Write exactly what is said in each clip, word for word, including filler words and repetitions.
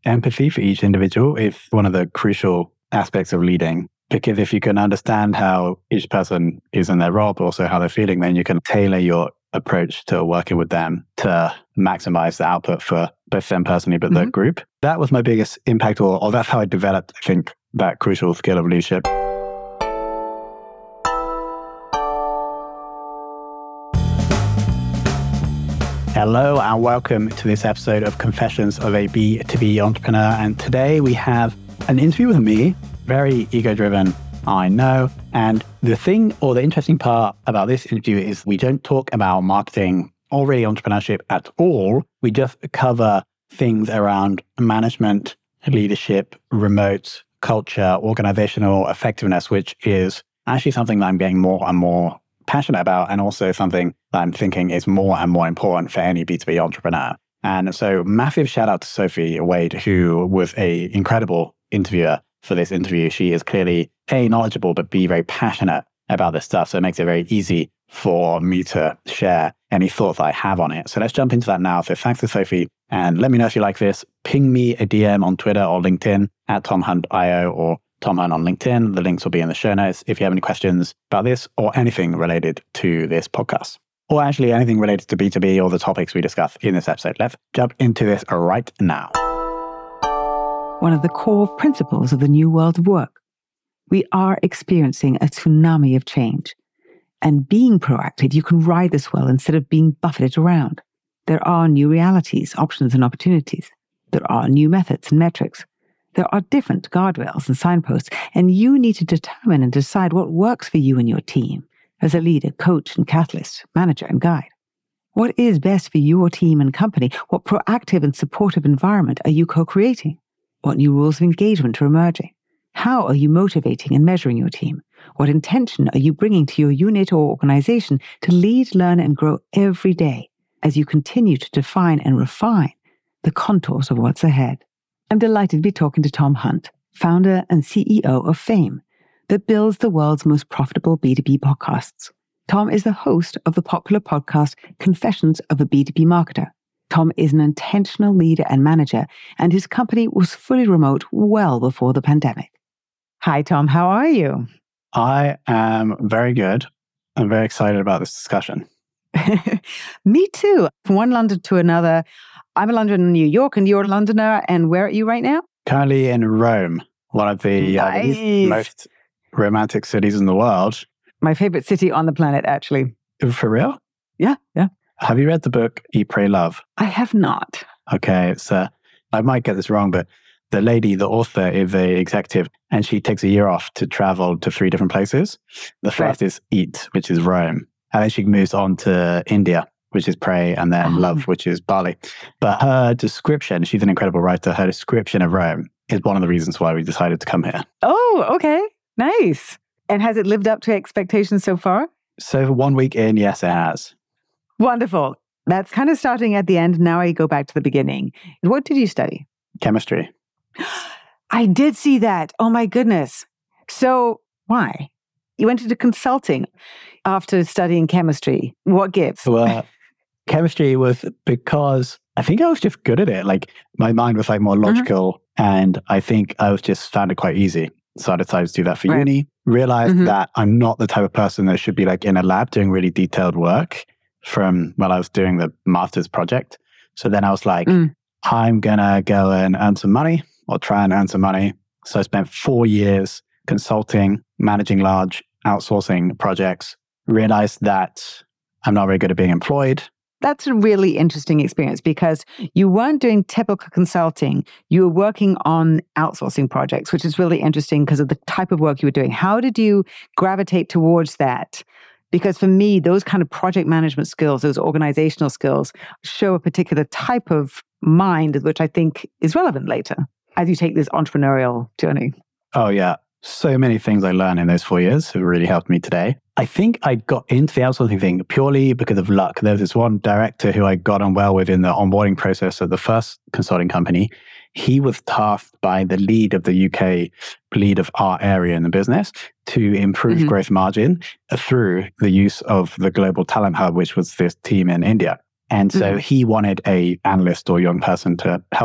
empathy for each individual is one of the crucial aspects of leading. Because if you can understand how each person is in their role, but also how they're feeling, then you can tailor your approach to working with them to maximize the output for both them personally, but mm-hmm. the group. That was my biggest impact, or, or that's how I developed, I think, that crucial skill of leadership. Hello and welcome to this episode of Confessions of a B two B Entrepreneur. And today we have an interview with me, very ego-driven, I know. And the thing or the interesting part about this interview is we don't talk about marketing or really entrepreneurship at all. We just cover things around management, leadership, remote, culture, organizational effectiveness, which is actually something that I'm getting more and more passionate about, and also something that I'm thinking is more and more important for any B two B entrepreneur. And so massive shout out to Sophie Wade, who was a incredible interviewer for this interview. She is clearly A, knowledgeable, but B, very passionate about this stuff. So it makes it very easy for me to share any thoughts I have on it. So let's jump into that now. So thanks to Sophie. And let me know if you like this. Ping me a D M on Twitter or LinkedIn at Tom Hunt I O or Tom Hunt on LinkedIn. The links will be in the show notes if you have any questions about this or anything related to this podcast. Or actually anything related to B two B or the topics we discuss in this episode. Let's jump into this right now. One of the core principles of the new world of work. We are experiencing a tsunami of change. And being proactive, you can ride this well instead of being buffeted around. There are new realities, options, and opportunities. There are new methods and metrics. There are different guardrails and signposts, and you need to determine and decide what works for you and your team as a leader, coach, and catalyst, manager, and guide. What is best for your team and company? What proactive and supportive environment are you co-creating? What new rules of engagement are emerging? How are you motivating and measuring your team? What intention are you bringing to your unit or organization to lead, learn, and grow every day as you continue to define and refine the contours of what's ahead? I'm delighted to be talking to Tom Hunt, founder and C E O of Fame, that builds the world's most profitable B two B podcasts. Tom is the host of the popular podcast Confessions of a B two B Marketer. Tom is an intentional leader and manager, and his company was fully remote well before the pandemic. Hi, Tom. How are you? I am very good. I'm very excited about this discussion. Me too. From one London to another. I'm a Londoner in New York, and you're a Londoner. And where are you right now? Currently in Rome, one of the nice. uh, most romantic cities in the world. My favorite city on the planet, actually. For real? Yeah, yeah. Have you read the book Eat, Pray, Love? I have not. Okay, it's uh, I might get this wrong, but the lady, the author, is a executive, and she takes a year off to travel to three different places. The first right. is Eat, which is Rome, and then she moves on to India, which is Pray, and then oh. Love, which is Bali. But her description, she's an incredible writer, her description of Rome is one of the reasons why we decided to come here. Oh, okay. Nice. And has it lived up to expectations so far? So one week in, yes, it has. Wonderful. That's kind of starting at the end. Now I go back to the beginning. What did you study? Chemistry. I did see that. Oh my goodness. So why? You went into consulting after studying chemistry. What gives? Well, chemistry was because I think I was just good at it. Like my mind was like more logical, mm-hmm. and I think I was just found it quite easy. So I decided to do that for right. uni. Realized mm-hmm. that I'm not the type of person that should be like in a lab doing really detailed work from while I was doing the master's project. So then I was like, mm. I'm going to go and earn some money or try and earn some money. So I spent four years consulting, managing large outsourcing projects, realized that I'm not very good at being employed. That's a really interesting experience because you weren't doing typical consulting. You were working on outsourcing projects, which is really interesting because of the type of work you were doing. How did you gravitate towards that? Because for me, those kind of project management skills, those organizational skills, show a particular type of mind, which I think is relevant later as you take this entrepreneurial journey. Oh, yeah. So many things I learned in those four years have really helped me today. I think I got into the outsourcing thing purely because of luck. There was this one director who I got on well with in the onboarding process of the first consulting company. He was tasked by the lead of the U K, lead of our area in the business, to improve mm-hmm. gross margin through the use of the Global Talent Hub, which was this team in India. And so mm-hmm. he wanted a analyst or young person to help him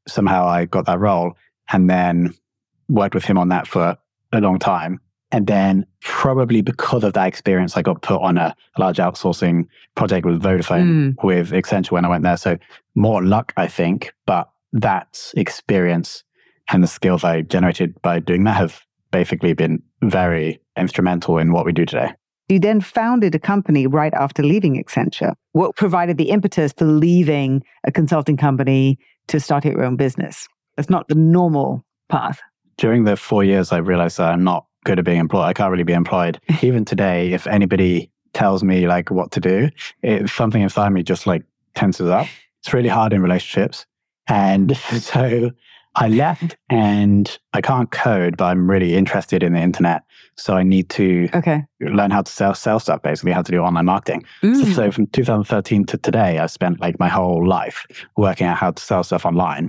somehow I got that role and then worked with him on that for a long time. And then probably because of that experience, I got put on a large outsourcing project with Vodafone, mm. with Accenture when I went there. So more luck, I think, but that experience and the skills I generated by doing that have basically been very instrumental in what we do today. You then founded a company right after leaving Accenture. What provided the impetus for leaving a consulting company to start your own business? That's not the normal path. During the four years, I realized that I'm not good at being employed. I can't really be employed. Even today, if anybody tells me like what to do, it, something inside me just like tenses up. It's really hard in relationships. And so I left and I can't code, but I'm really interested in the internet. So I need to okay. learn how to sell, sell stuff, basically how to do online marketing. Mm. So, so from two thousand thirteen to today, I've spent like my whole life working out how to sell stuff online.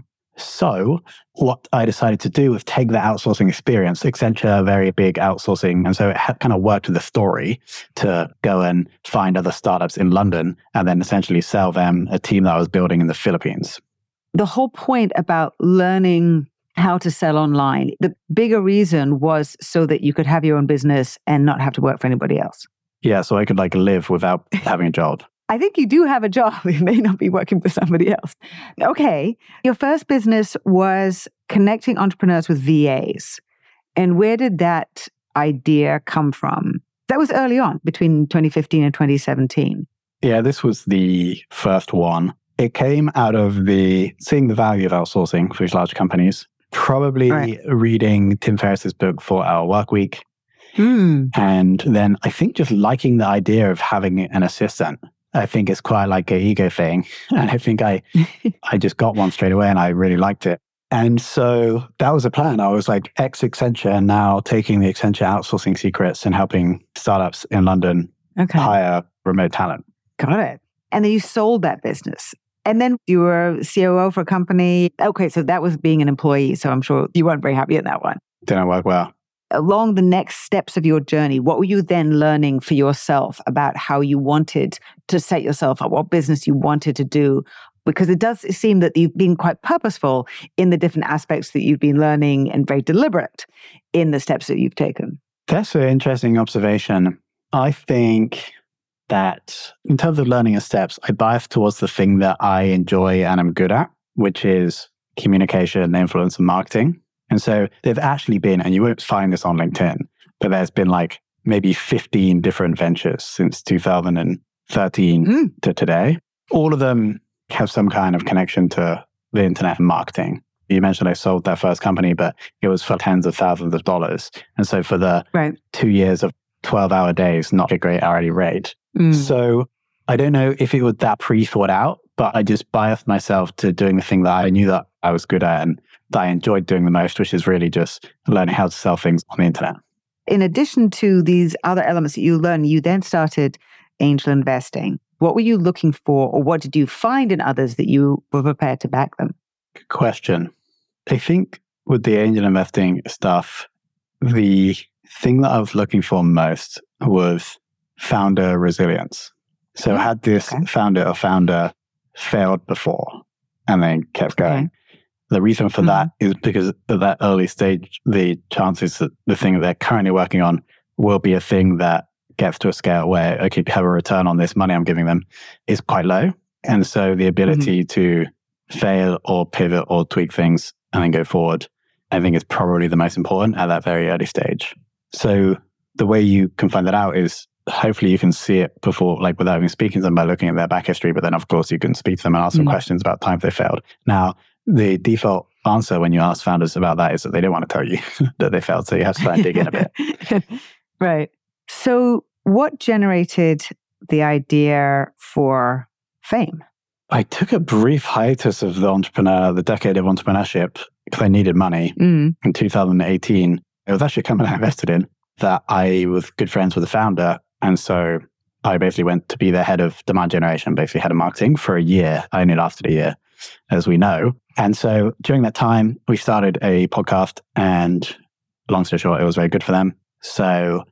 So what I decided to do was take the outsourcing experience, Accenture, very big outsourcing. And so it had kind of worked with the story to go and find other startups in London and then essentially sell them a team that I was building in the Philippines. The whole point about learning how to sell online, the bigger reason was so that you could have your own business and not have to work for anybody else. Yeah, so I could like live without having a job. I think you do have a job. You may not be working for somebody else. Okay. Your first business was connecting entrepreneurs with V As. And where did that idea come from? That was early on, between twenty fifteen and twenty seventeen. Yeah, this was the first one. It came out of the seeing the value of outsourcing for these large companies, probably right. reading Tim Ferriss's book, four hour Work Week. Mm. And then I think just liking the idea of having an assistant. I think it's quite like an ego thing. And I think I I just got one straight away and I really liked it. And so that was a plan. I was like ex-Accenture, now taking the Accenture outsourcing secrets and helping startups in London okay. hire remote talent. Got it. And then you sold that business. And then you were C O O for a company. Okay, so that was being an employee. So I'm sure you weren't very happy in that one. Didn't work well. Along the next steps of your journey, what were you then learning for yourself about how you wanted to set yourself up, what business you wanted to do? Because it does seem that you've been quite purposeful in the different aspects that you've been learning and very deliberate in the steps that you've taken. That's an interesting observation. I think that in terms of learning the steps, I bias towards the thing that I enjoy and I'm good at, which is communication, influence, and marketing. And so there've actually been, and you won't find this on LinkedIn, but there's been like maybe fifteen different ventures since two thousand thirteen mm. to today. All of them have some kind of connection to the internet and marketing. You mentioned I sold that first company, but it was for tens of thousands of dollars. And so for the right. two years of twelve hour days, not a great hourly rate. Mm. So I don't know if it was that pre-thought out, but I just biased myself to doing the thing that I knew that I was good at and that I enjoyed doing the most, which is really just learning how to sell things on the internet. In addition to these other elements that you learned, you then started angel investing. What were you looking for, or what did you find in others that you were prepared to back them? Good question. I think with the angel investing stuff, the thing that I was looking for most was founder resilience. So I had this okay. founder or founder failed before and then kept going. Okay. The reason for mm-hmm. that is because at that early stage, the chances that the thing that they're currently working on will be a thing that gets to a scale where I could have a return on this money I'm giving them is quite low. And so the ability mm-hmm. to fail or pivot or tweak things and then go forward, I think is probably the most important at that very early stage. So the way you can find that out is hopefully you can see it before, like without even speaking to them by looking at their back history. But then of course you can speak to them and ask them mm-hmm. questions about times they failed. Now, the default answer when you ask founders about that is that they don't want to tell you that they failed. So you have to try and dig in a bit. Right. So what generated the idea for Fame? I took a brief hiatus of the entrepreneur, the decade of entrepreneurship, because I needed money mm. in two thousand eighteen. It was actually a company I invested in that I was good friends with the founder. And so I basically went to be the head of demand generation, basically head of marketing for a year. I only lasted a year, as we know. And so during that time, we started a podcast and long story short, it was very good for them. So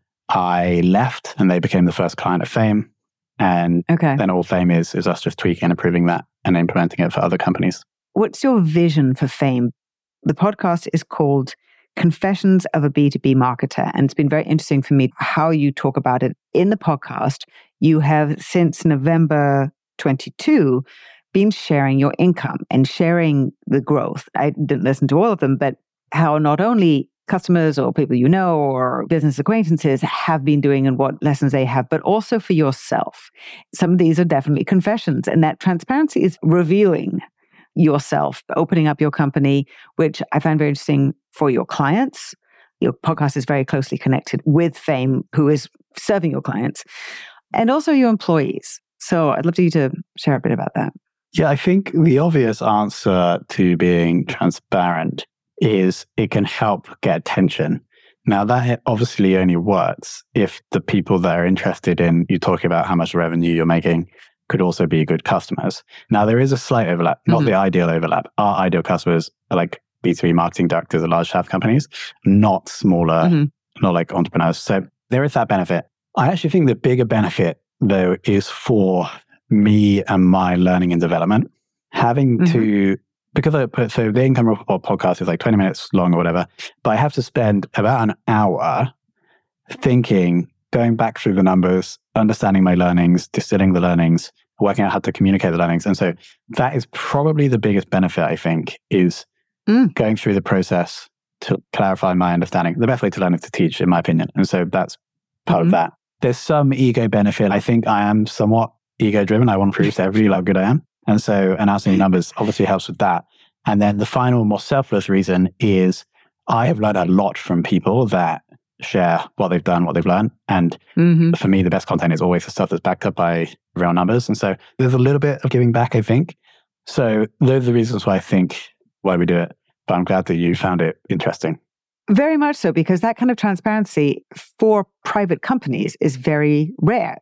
I left and they became the first client of Fame. And okay. then all Fame is, is us just tweaking and improving that and implementing it for other companies. what's your vision for Fame? The podcast is called Confessions of a B two B Marketer. And it's been very interesting for me how you talk about it. In the podcast, you have since November twenty-two been sharing your income and sharing the growth. I didn't listen to all of them, but how not only customers or people you know or business acquaintances have been doing and what lessons they have, but also for yourself. Some of these are definitely confessions, and that transparency is revealing yourself, opening up your company, which I find very interesting for your clients. Your podcast is very closely connected with Fame, who is serving your clients, and also your employees. So I'd love you to share a bit about that. Yeah, I think the obvious answer to being transparent is it can help get attention. Now, that obviously only works if the people that are interested in you talking about how much revenue you're making could also be good customers. Now, there is a slight overlap, not mm-hmm. the ideal overlap. Our ideal customers are like B two B marketing directors of large staff companies, not smaller, mm-hmm. not like entrepreneurs. So there is that benefit. I actually think the bigger benefit, though, is for me and my learning and development. Having mm-hmm. to, because I put, so the Income Report podcast is like twenty minutes long or whatever, but I have to spend about an hour thinking, going back through the numbers, understanding my learnings, distilling the learnings, working out how to communicate the learnings. And so that is probably the biggest benefit, I think, is mm. going through the process to clarify my understanding. The best way to learn is to teach, in my opinion. And so that's part mm-hmm. of that. There's some ego benefit. I think I am somewhat ego-driven. I want to prove to everybody how good I am. And so announcing numbers obviously helps with that. And then the final, more selfless reason is I have learned a lot from people that share what they've done, what they've learned. And mm-hmm. for me, the best content is always the stuff that's backed up by real numbers. And so there's a little bit of giving back, I think. So those are the reasons why I think why we do it. But I'm glad that you found it interesting. Very much so, because that kind of transparency for private companies is very rare.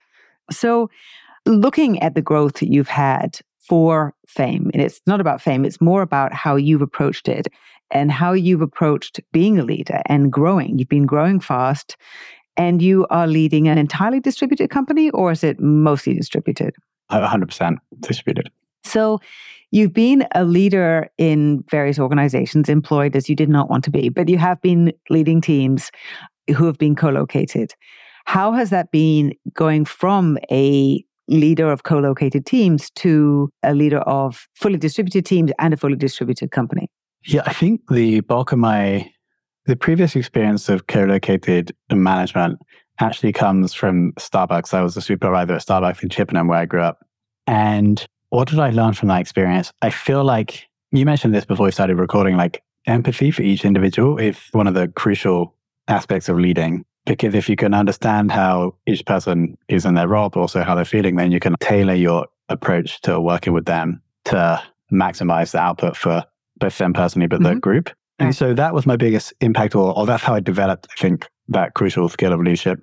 So looking at the growth that you've had for Fame, and it's not about Fame, it's more about how you've approached it and how you've approached being a leader and growing. You've been growing fast, and you are leading an entirely distributed company, or is it mostly distributed? one hundred percent distributed. So you've been a leader in various organizations, employed as you did not want to be, but you have been leading teams who have been co-located. How has that been going from a leader of co-located teams to a leader of fully distributed teams and a fully distributed company? Yeah, I think the bulk of my, the previous experience of co-located management actually comes from Starbucks. I was a supervisor at Starbucks in Chippenham, where I grew up. And what did I learn from that experience? I feel like, you mentioned this before we started recording, like empathy for each individual is one of the crucial aspects of leading. Because if you can understand how each person is in their role, but also how they're feeling, then you can tailor your approach to working with them to maximize the output for both them personally, but mm-hmm. the group. And so that was my biggest impact, or, or that's how I developed, I think, that crucial skill of leadership.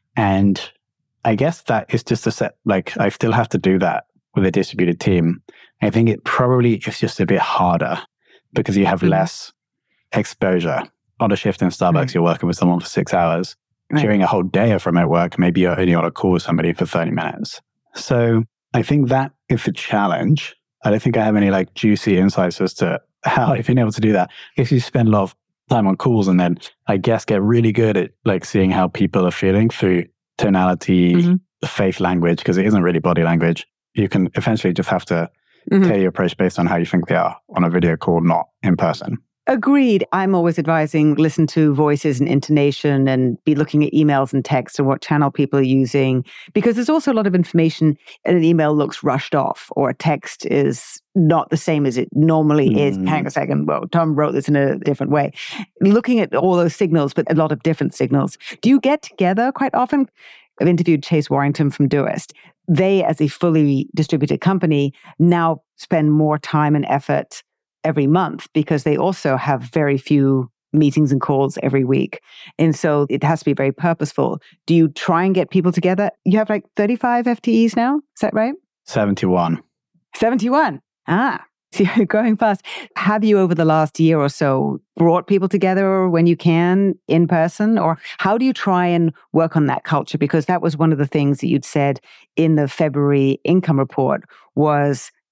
And I guess that is just a set, like, I still have to do that with a distributed team. I think it probably is just a bit harder because you have mm-hmm. less exposure. On a shift in Starbucks, right. you're working with someone for six hours. Right. During a whole day of remote work, maybe you're only on a call with somebody for thirty minutes. So I think that is a challenge. I don't think I have any like juicy insights as to how I've been able to do that. If you spend a lot of time on calls and then I guess get really good at like seeing how people are feeling through tonality, mm-hmm. face language, because it isn't really body language. You can eventually just have to mm-hmm. tailor your approach based on how you think they are on a video call, not in person. Agreed. I'm always advising listen to voices and intonation and be looking at emails and texts and what channel people are using, because there's also a lot of information and an email looks rushed off or a text is not the same as it normally mm. is. Hang a second. Well, Tom wrote this in a different way. Looking at all those signals, but a lot of different signals. Do you get together quite often? I've interviewed Chase Warrington from Doist. They, as a fully distributed company, now spend more time and effort every month because they also have very few meetings and calls every week. And so it has to be very purposeful. Do you try and get people together? You have like thirty-five F T Es now? Is that right? seventy-one. seventy-one. Ah, so you're going fast. Have you over the last year or so brought people together when you can in person? Or how do you try and work on that culture? Because that was one of the things that you'd said in the February income report was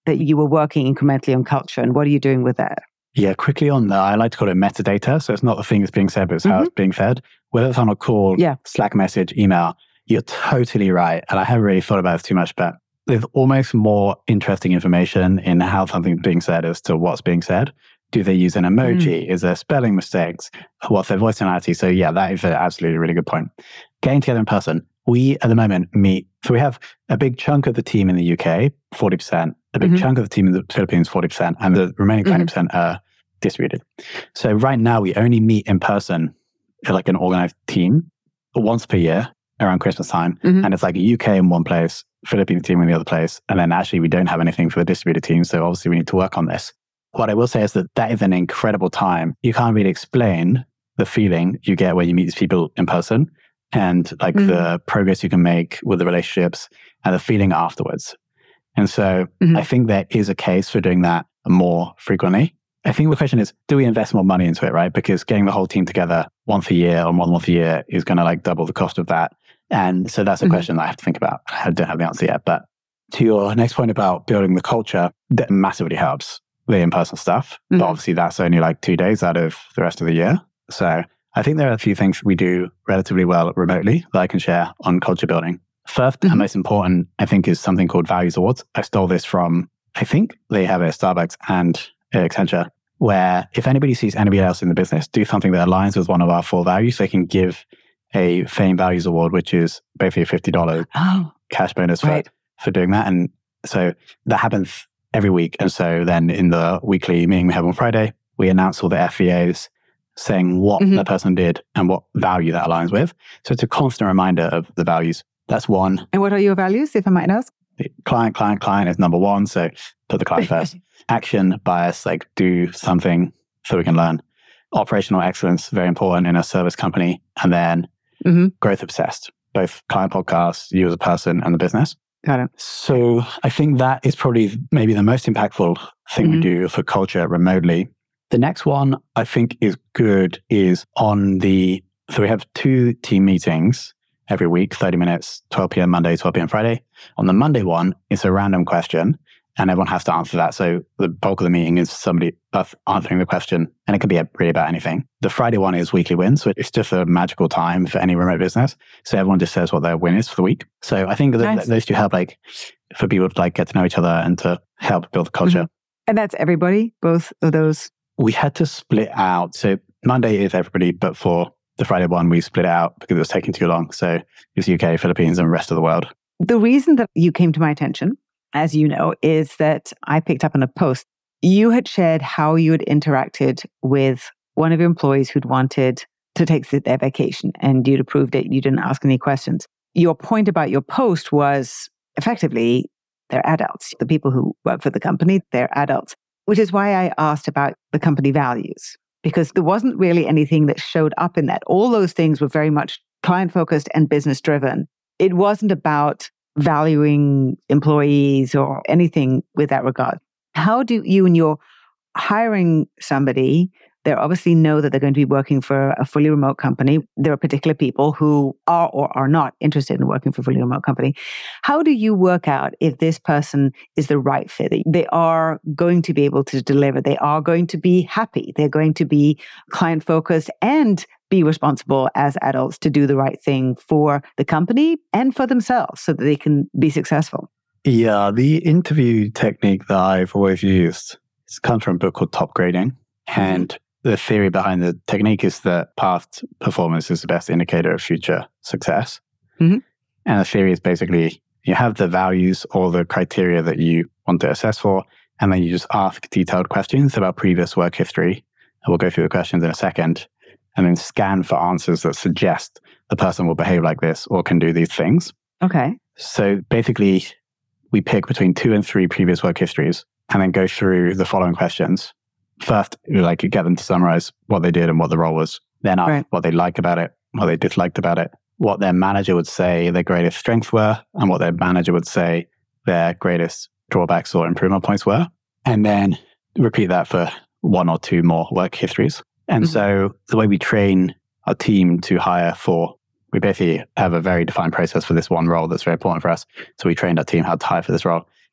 that you were working incrementally on culture, and what are you doing with that? Yeah, quickly on that, I like to call it metadata. So it's not the thing that's being said, but it's mm-hmm. how it's being fed. Whether it's on a call, yeah. Slack message, email, you're totally right. And I haven't really thought about it too much, but there's almost more interesting information in how something's being said as to what's being said. Do they use an emoji? Mm. Is there spelling mistakes? What's their voice tonality? So yeah, that is an absolutely really good point. Getting together in person, we at the moment meet, so we have a big chunk of the team in the U K, forty percent, a big mm-hmm. chunk of the team in the Philippines, forty percent, and the remaining twenty percent mm-hmm. are distributed. So right now we only meet in person, like an organized team, once per year around Christmas time. Mm-hmm. And it's like a U K in one place, Philippines team in the other place. And then actually we don't have anything for the distributed team. So obviously we need to work on this. What I will say is that that is an incredible time. You can't really explain the feeling you get when you meet these people in person and like mm-hmm. the progress you can make with the relationships and the feeling afterwards. And so mm-hmm. I think there is a case for doing that more frequently. I think the question is, do we invest more money into it, right? Because getting the whole team together once a year or more than once a year is going to like double the cost of that. And so that's a mm-hmm. question that I have to think about. I don't have the answer yet. But to your next point about building the culture, that massively helps the in-person stuff. Mm-hmm. But obviously that's only like two days out of the rest of the year. So I think there are a few things we do relatively well remotely that I can share on culture building. First mm-hmm. and most important, I think, is something called Values Awards. I stole this from, I think they have it at Starbucks and Accenture, where if anybody sees anybody else in the business do something that aligns with one of our four values, they can give a Fame Values Award, which is basically a fifty dollars oh, cash bonus for, right. for doing that. And so that happens every week. And so then in the weekly meeting we have on Friday, we announce all the F V As saying what mm-hmm. that person did and what value that aligns with. So it's a constant reminder of the values. That's one. And what are your values, if I might ask? Client, client, client is number one. So put the client first. Action, bias, like do something so we can learn. Operational excellence, very important in a service company. And then mm-hmm. growth obsessed, both client podcasts, you as a person and the business. Got it. So I think that is probably maybe the most impactful thing mm-hmm. we do for culture remotely. The next one I think is good is on the, so we have two team meetings every week, thirty minutes, twelve p.m. Monday, twelve p.m. Friday. On the Monday one, it's a random question and everyone has to answer that. So the bulk of the meeting is somebody answering the question and it can be really about anything. The Friday one is weekly wins. So it's just a magical time for any remote business. So everyone just says what their win is for the week. So I think nice. th- those two help like for people to like get to know each other and to help build the culture. Mm-hmm. And that's everybody, both of those? We had to split out. So Monday is everybody, but for the Friday one, we split it out because it was taking too long. So it was U K, Philippines, and the rest of the world. The reason that you came to my attention, as you know, is that I picked up on a post. You had shared how you had interacted with one of your employees who'd wanted to take their vacation, and you'd approved it. You didn't ask any questions. Your point about your post was effectively they're adults. The people who work for the company, they're adults, which is why I asked about the company values. Because there wasn't really anything that showed up in that. All those things were very much client-focused and business-driven. It wasn't about valuing employees or anything with that regard. How do you, when you're hiring somebody, they obviously know that they're going to be working for a fully remote company. There are particular people who are or are not interested in working for a fully remote company. How do you work out if this person is the right fit? They are going to be able to deliver. They are going to be happy. They're going to be client-focused and be responsible as adults to do the right thing for the company and for themselves so that they can be successful. Yeah, the interview technique that I've always used comes from a book called Top Grading. And the theory behind the technique is that past performance is the best indicator of future success. Mm-hmm. And the theory is basically you have the values or the criteria that you want to assess for, and then you just ask detailed questions about previous work history. And we'll go through the questions in a second, and then scan for answers that suggest the person will behave like this or can do these things. Okay. So basically, we pick between two and three previous work histories and then go through the following questions. First, like you get them to summarize what they did and what the role was. Then ask right. what they like about it, what they disliked about it, what their manager would say their greatest strengths were, and what their manager would say their greatest drawbacks or improvement points were. And then repeat that for one or two more work histories. And mm-hmm. so the way we train our team to hire for, we basically have a very defined process for this one role that's very important for us. So we trained our team how to hire for this role.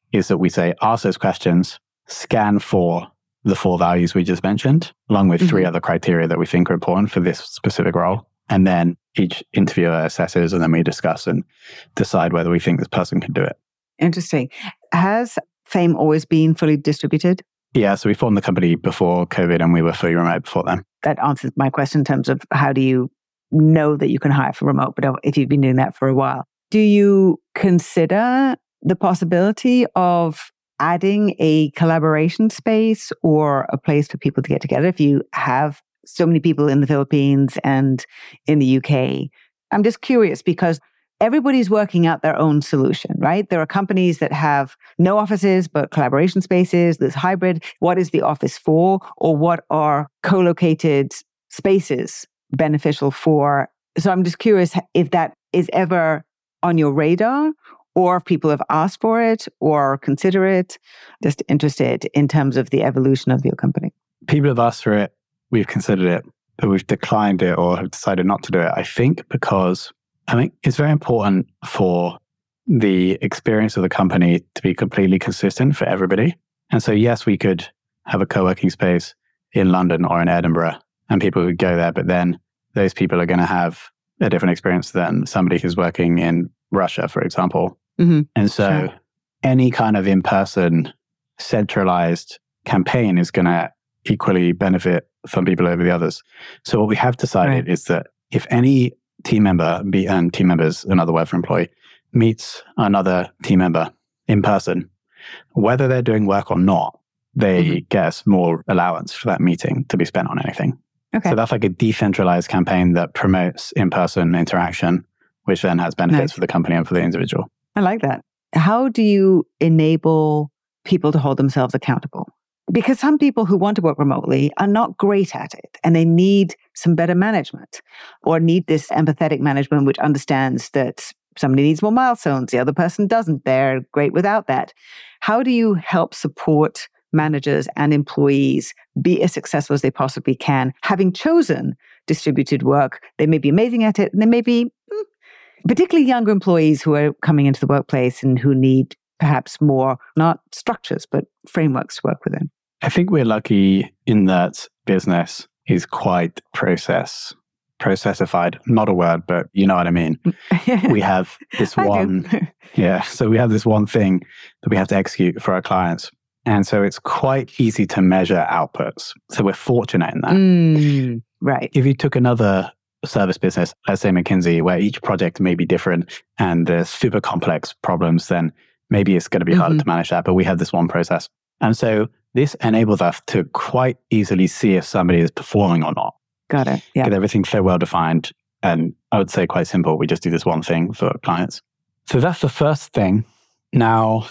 is that we say, ask those questions, scan for the four values we just mentioned, along with mm-hmm. three other criteria that we think are important for this specific role. And then each interviewer assesses, and then we discuss and decide whether we think this person can do it. Interesting. Has Fame always been fully distributed? Yeah, so we formed the company before COVID and we were fully remote before then. That answers my question in terms of how do you know that you can hire for remote, but if you've been doing that for a while. Do you consider the possibility of adding a collaboration space or a place for people to get together if you have so many people in the Philippines and in the U K? I'm just curious because everybody's working out their own solution, right? There are companies that have no offices, but collaboration spaces. There's hybrid. What is the office for? Or what are co-located spaces beneficial for? So I'm just curious if that is ever on your radar or if people have asked for it or consider it. Just interested in terms of the evolution of your company. People have asked for it. We've considered it, but we've declined it or have decided not to do it. I think because I think it's very important for the experience of the company to be completely consistent for everybody. And so, yes, we could have a co-working space in London or in Edinburgh and people would go there, but then those people are going to have a different experience than somebody who's working in Russia, for example. Mm-hmm. And so sure. any kind of in-person centralized campaign is going to equally benefit some people over the others. So what we have decided right. is that if any team member, be and team members, another word for employee, meets another team member in person, whether they're doing work or not, they mm-hmm. get a small allowance for that meeting to be spent on anything. Okay. So that's like a decentralized campaign that promotes in-person interaction, which then has benefits nice. For the company and for the individual. I like that. How do you enable people to hold themselves accountable? Because some people who want to work remotely are not great at it and they need some better management or need this empathetic management which understands that somebody needs more milestones, the other person doesn't. They're great without that. How do you help support managers and employees be as successful as they possibly can, having chosen distributed work? They may be amazing at it, and they may be mm, particularly younger employees who are coming into the workplace and who need perhaps more, not structures, but frameworks to work within. I think we're lucky in that business is quite process, processified. Not a word, but you know what I mean. We have this one, yeah. So we have this one thing that we have to execute for our clients. And so it's quite easy to measure outputs. So we're fortunate in that. Mm, right. If you took another service business, let's say McKinsey, where each project may be different and there's super complex problems, then maybe it's going to be harder mm-hmm. to manage that. But we have this one process. And so this enables us to quite easily see if somebody is performing or not. Got it. Yeah. Get everything so well defined. And I would say quite simple. We just do this one thing for clients. So that's the first thing. Now,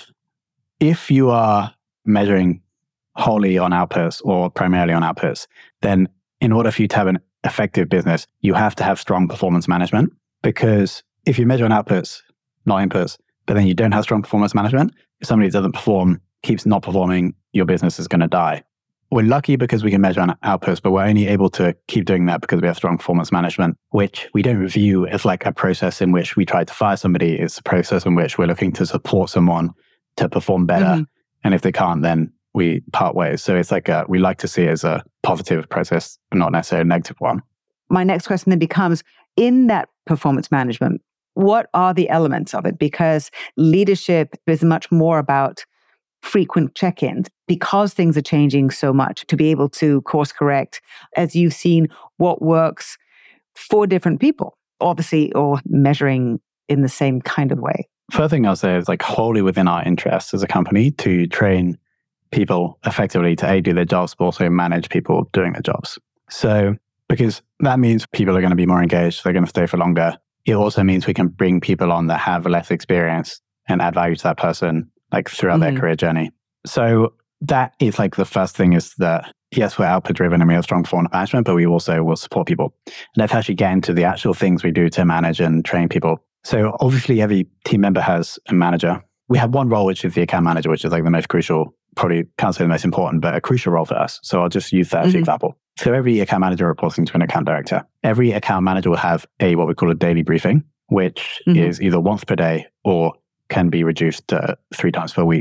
if you are measuring wholly on outputs or primarily on outputs, then in order for you to have an effective business, you have to have strong performance management. Because if you measure on outputs, not inputs, but then you don't have strong performance management, if somebody doesn't perform, keeps not performing, your business is going to die. We're lucky because we can measure on outputs, but we're only able to keep doing that because we have strong performance management, which we don't view as like a process in which we try to fire somebody. It's a process in which we're looking to support someone to perform better. Mm-hmm. And if they can't, then we part ways. So it's like a, we like to see it as a positive process, but not necessarily a negative one. My next question then becomes, in that performance management, what are the elements of it? Because leadership is much more about frequent check-ins because things are changing so much, to be able to course correct as you've seen what works for different people, obviously, or measuring in the same kind of way. First thing I'll say is like wholly within our interests as a company to train people effectively to A, do their jobs, but also manage people doing their jobs. So, because that means people are going to be more engaged, they're going to stay for longer. It also means we can bring people on that have less experience and add value to that person like throughout mm-hmm. their career journey. So that is like the first thing is that, yes, we're output driven and we have strong performance management, but we also will support people. Let's actually get into the actual things we do to manage and train people. So obviously every team member has a manager. We have one role, which is the account manager, which is like the most crucial, probably can't say the most important, but a crucial role for us. So I'll just use that mm-hmm. as an example. So every account manager reports into an account director. Every account manager will have a what we call a daily briefing, which mm-hmm. is either once per day or can be reduced to three times per week.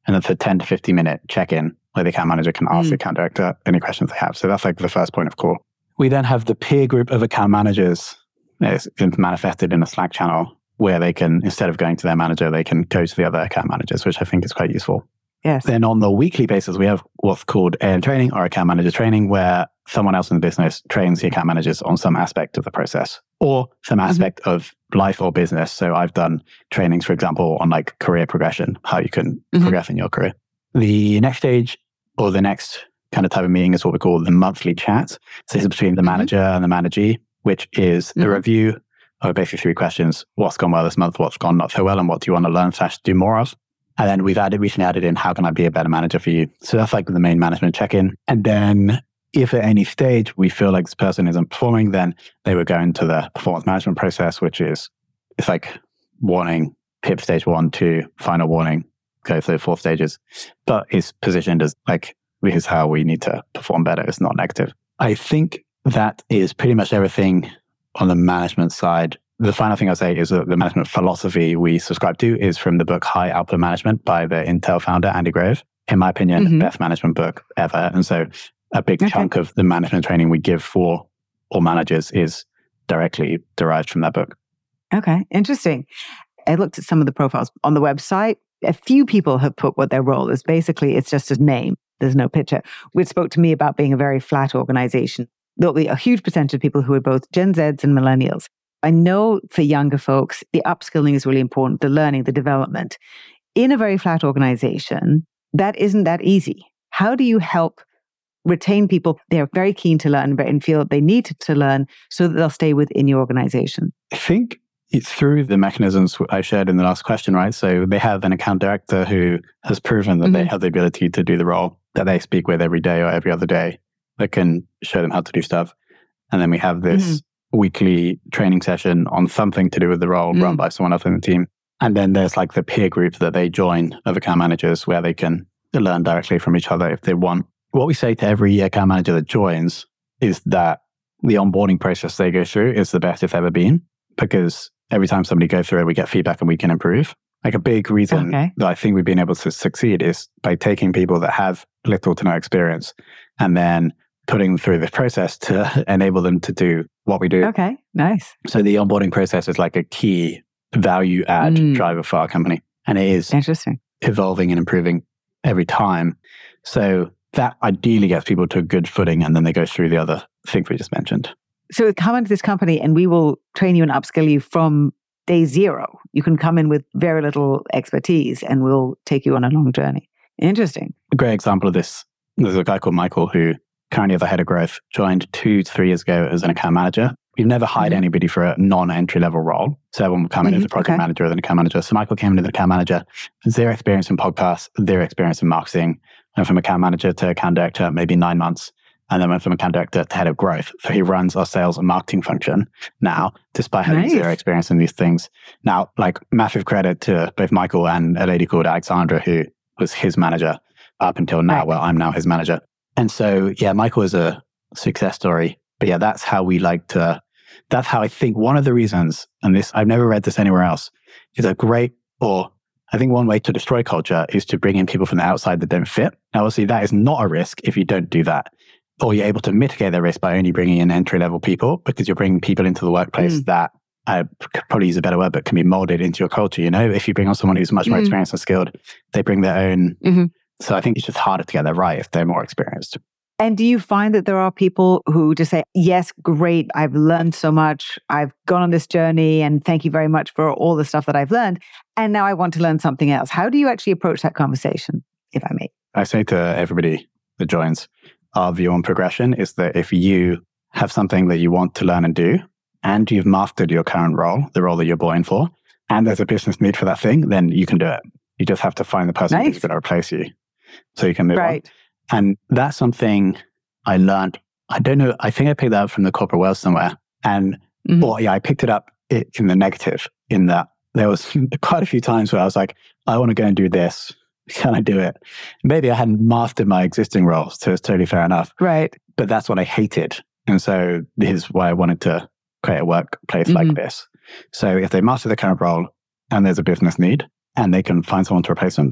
And then for ten to fifteen minute check-in where the account manager can ask mm. the account director any questions they have. So that's like the first point of call. We then have the peer group of account managers. It's manifested in a Slack channel where they can, instead of going to their manager, they can go to the other account managers, which I think is quite useful. Yes. Then on the weekly basis, we have what's called A M training or account manager training, where someone else in the business trains the account managers on some aspect of the process or some aspect mm-hmm. of life or business. So I've done trainings, for example, on like career progression, how you can mm-hmm. progress in your career. The next stage or the next kind of type of meeting is what we call the monthly chat. So this is between the mm-hmm. manager and the managee, which is mm-hmm. the review of basically three questions. What's gone well this month? What's gone not so well? And what do you want to learn slash do more of? And then we've added, recently added in, how can I be a better manager for you? So that's like the main management check-in. And then if at any stage we feel like this person isn't performing, then they would go into the performance management process, which is, it's like warning, P I P stage one, two, final warning, go through the four stages. But it's positioned as like, this is how we need to perform better. It's not negative. I think that is pretty much everything on the management side. The final thing I'll say is that the management philosophy we subscribe to is from the book High Output Management by the Intel founder, Andy Grove. In my opinion, mm-hmm. best management book ever. And so a big okay. chunk of the management training we give for all managers is directly derived from that book. Okay, interesting. I looked at some of the profiles on the website. A few people have put what their role is. Basically, it's just a name. There's no picture, which spoke to me about being a very flat organization. There'll be a huge percentage of people who are both Gen Zs and millennials. I know for younger folks, the upskilling is really important, the learning, the development. In a very flat organization, that isn't that easy. How do you help retain people? They're very keen to learn and feel they need to learn so that they'll stay within your organization. I think it's through the mechanisms I shared in the last question, right? So they have an account director who has proven that mm-hmm. they have the ability to do the role that they speak with every day or every other day that can show them how to do stuff. And then we have this mm-hmm. weekly training session on something to do with the role mm-hmm. run by someone else in the team. And then there's like the peer group that they join of account managers where they can learn directly from each other if they want. What we say to every account manager that joins is that the onboarding process they go through is the best it's ever been, because every time somebody goes through it, we get feedback and we can improve. Like a big reason okay. that I think we've been able to succeed is by taking people that have little to no experience and then putting them through this process to enable them to do what we do. Okay, nice. So the onboarding process is like a key value add mm. driver for our company. And it is interesting, evolving and improving every time. So that ideally gets people to a good footing and then they go through the other things we just mentioned. So come into this company and we will train you and upskill you from day zero. You can come in with very little expertise and we'll take you on a long journey. Interesting. A great example of this, there's a guy called Michael who currently is the head of growth, joined two to three years ago as an account manager. We've never hired mm-hmm. anybody for a non-entry level role. So everyone will come in mm-hmm. as a project okay. manager or an account manager. So Michael came in as an account manager, zero experience in podcasts, zero experience in marketing, went from account manager to account director, maybe nine months. And then went from account director to head of growth. So he runs our sales and marketing function now, despite having nice. zero experience in these things. Now, like massive credit to both Michael and a lady called Alexandra, who was his manager up until now, right. where I'm now his manager. And so, yeah, Michael is a success story. But yeah, that's how we like to, that's how I think one of the reasons, and this, I've never read this anywhere else, is a great, or I think one way to destroy culture is to bring in people from the outside that don't fit. Now, obviously, that is not a risk if you don't do that. Or you're able to mitigate the risk by only bringing in entry-level people because you're bringing people into the workplace mm. that, I could probably use a better word, but can be molded into your culture. You know, if you bring on someone who's much more mm. experienced and skilled, they bring their own. Mm-hmm. So I think it's just harder to get that right if they're more experienced. And do you find that there are people who just say, yes, great, I've learned so much, I've gone on this journey, and thank you very much for all the stuff that I've learned, and now I want to learn something else. How do you actually approach that conversation, if I may? I say to everybody that joins, our view on progression is that if you have something that you want to learn and do, and you've mastered your current role, the role that you're born for, and there's a business need for that thing, then you can do it. You just have to find the person nice. who's going to replace you so you can move right. on. And that's something I learned. I don't know. I think I picked that up from the corporate world somewhere. And mm-hmm. well, yeah, I picked it up in the negative in that there was quite a few times where I was like, I want to go and do this. Can I do it? Maybe I hadn't mastered my existing roles, so it's totally fair enough. Right. But that's what I hated. And so this is why I wanted to create a workplace mm-hmm. like this. So if they master the current role and there's a business need and they can find someone to replace them, then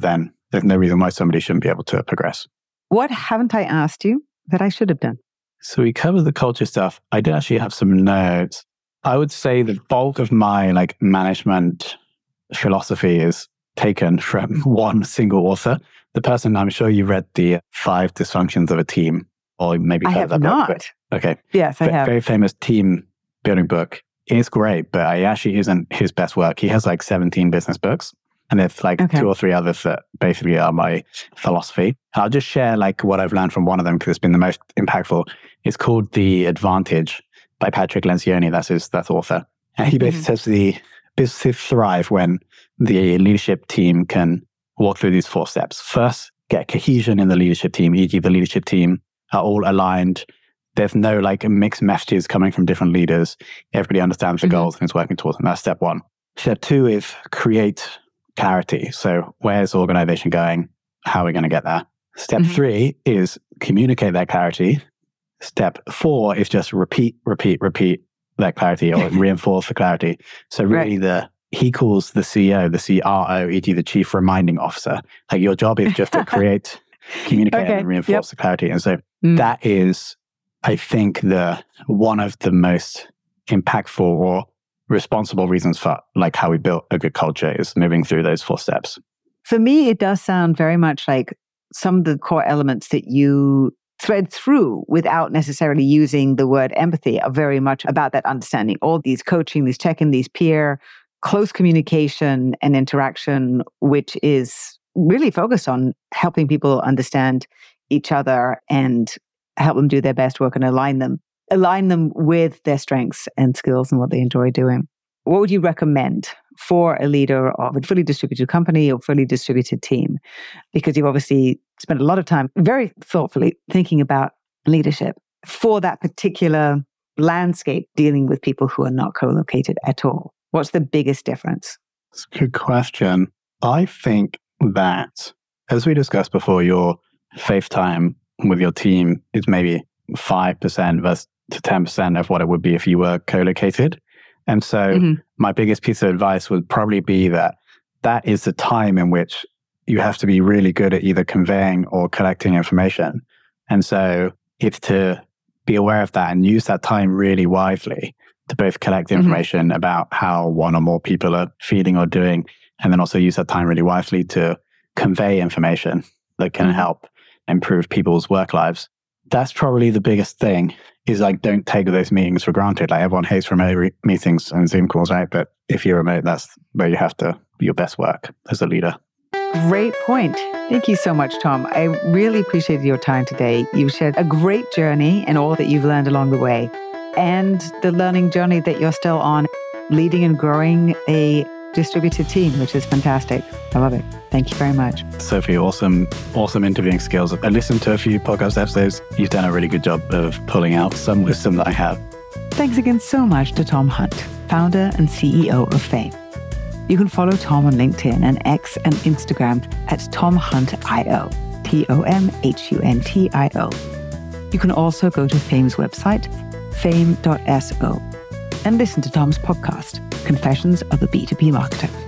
there's no reason why somebody shouldn't be able to progress. What haven't I asked you that I should have done? So we covered the culture stuff. I did actually have some notes. I would say the bulk of my like management philosophy is taken from one single author. The person, I'm sure you read the Five Dysfunctions of a Team, or maybe I heard have that not. book. But, okay. Yes, I v- have. Very famous team building book. It's great, but it actually isn't his best work. He has like seventeen business books, and there's like Okay. two or three others that basically are my philosophy. I'll just share like what I've learned from one of them because it's been the most impactful. It's called The Advantage by Patrick Lencioni. That's his that's author. And he basically mm-hmm. says the businesses thrive when the leadership team can walk through these four steps. First, get cohesion in the leadership team, for example the leadership team are all aligned. There's no like mixed messages coming from different leaders. Everybody understands the mm-hmm. goals and is working towards them. That's step one. Step two is create clarity. So where's the organization going? How are we going to get there? Step mm-hmm. three is communicate that clarity. Step four is just repeat, repeat, repeat that clarity or reinforce the clarity. So really right. the he calls the C E O, the C R O, for example the Chief Reminding Officer. Like your job is just to create, communicate okay. and reinforce yep. the clarity. And so mm. that is, I think, the one of the most impactful or responsible reasons for like how we built a good culture is moving through those four steps. For me, it does sound very much like some of the core elements that you thread through without necessarily using the word empathy are very much about that understanding. All these coaching, these check-in, these peer, close communication and interaction, which is really focused on helping people understand each other and help them do their best work and align them, align them with their strengths and skills and what they enjoy doing. What would you recommend for a leader of a fully distributed company or fully distributed team? Because you've obviously spent a lot of time very thoughtfully thinking about leadership for that particular landscape, dealing with people who are not co-located at all. What's the biggest difference? That's a good question. I think that, as we discussed before, your face time with your team is maybe five percent versus to ten percent of what it would be if you were co-located. And so mm-hmm. my biggest piece of advice would probably be that that is the time in which you have to be really good at either conveying or collecting information. And so it's to be aware of that and use that time really wisely to both collect information mm-hmm. about how one or more people are feeling or doing, and then also use that time really wisely to convey information that can mm-hmm. help improve people's work lives. That's probably the biggest thing, is like, don't take those meetings for granted. Like everyone hates remote re- meetings and Zoom calls, right? But if you're remote, that's where you have to do your best work as a leader. Great point. Thank you so much, Tom. I really appreciated your time today. You've shared a great journey and all that you've learned along the way, and the learning journey that you're still on, leading and growing a distributed team, which is fantastic. I love it. Thank you very much. Sophie, awesome, awesome interviewing skills. I listened to a few podcast episodes. You've done a really good job of pulling out some wisdom that I have. Thanks again so much to Tom Hunt, founder and C E O of Fame. You can follow Tom on LinkedIn and X and Instagram at Tom Hunt I O, T O M H U N T I O. You can also go to Fame's website, fame dot so, and listen to Tom's podcast, Confessions of the B two B Marketer.